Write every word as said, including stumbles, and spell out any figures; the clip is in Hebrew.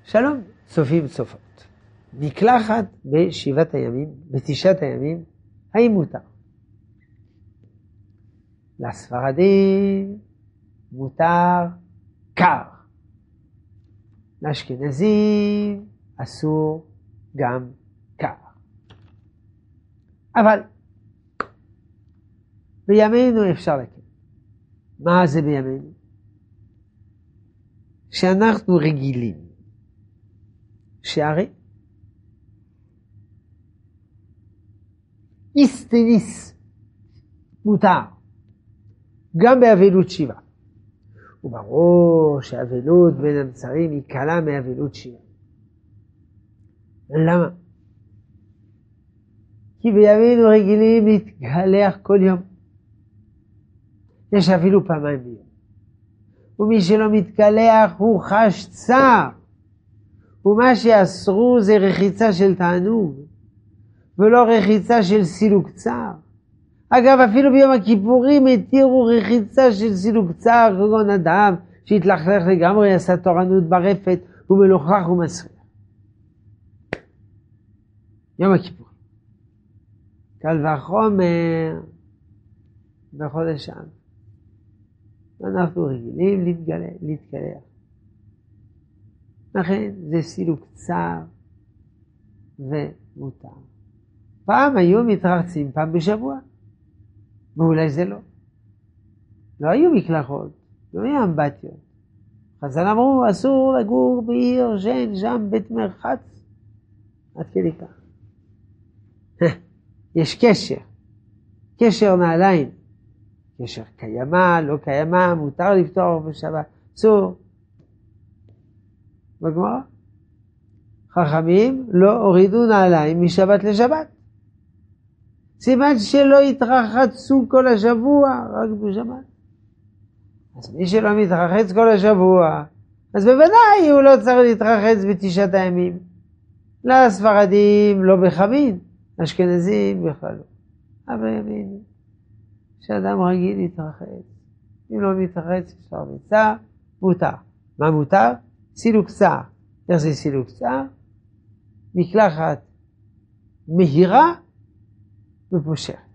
שלום, צופים צופות. מקלחת בשבעת הימים, בתשעת הימים, האם מותר? לספרדים מותר קר. לאשכנזים אסור גם קר. אבל בימינו אפשר לקיים. מה זה בימינו? שאנחנו רגילים. שהרי איסטניס מותר גם באבלות שבעה. וברור שאבלות בין המצרים היא קלה מאבלות שבעה. למה? כי בימינו רגילים להתגלח כל יום. יש אפילו פעמיים ביום. ומי שלא מתגלח הוא חש צער. ומה שאסרו זה רחיצה של תענוג, ולא רחיצה של סילוק צער. אגב, אפילו ביום הכיפורים התירו רחיצה של סילוק צער, כגון אדם שהתלכלך לגמרי, עשה תורנות ברפת, ומלוכלך ומסריח. יום הכיפורים. קל וחומר בחודש אב. אנחנו רגילים להתגלח. לכן זה סילוק צער ומותר. פעם היו מתרחצים פעם בשבוע, ואולי זה לא. לא היו מקלחות, לא היו אמבטיות. חז"ל אמרו, אסור לגור בעיר שאין שם בית מרחץ. עד כדי כך. יש קשר, קשר נעליים. קשר קיימה, לא קיימה, מותר לפתור בשבת, אסור. בגמרא, חכמים לא הורידו נעליים משבת לשבת. סימן שלא התרחצו כל השבוע, רק בשבת. אז מי שלא מתרחץ כל השבוע, אז בוודאי הוא לא צריך להתרחץ בתשעת הימים. לספרדים לא בחמין, אשכנזים בכלל לא. אבל ימינו, שאדם רגיל להתרחץ. אם לא מתרחץ, אפשר ביצה, מותר. מה מותר? סילוק צער. איך זה סילוק צער? מקלחת מהירה ופושרת.